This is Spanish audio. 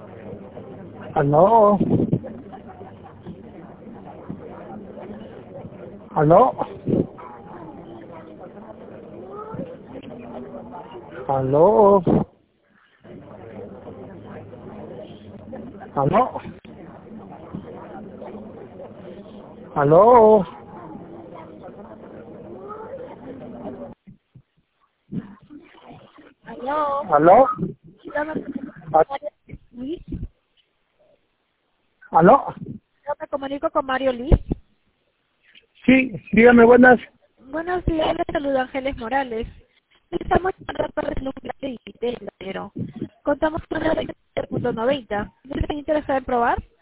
Aló. Aló. Aló. Aló. Aló. Aló. Aló. Yo me Luis. Aló. Yo me comunico con Mario Luis. Sí, dígame, buenas. Buenos días, le saluda Ángeles Morales. Estamos llamando para el núcleo de pero contamos con la 90. ¿No está interesado en probar?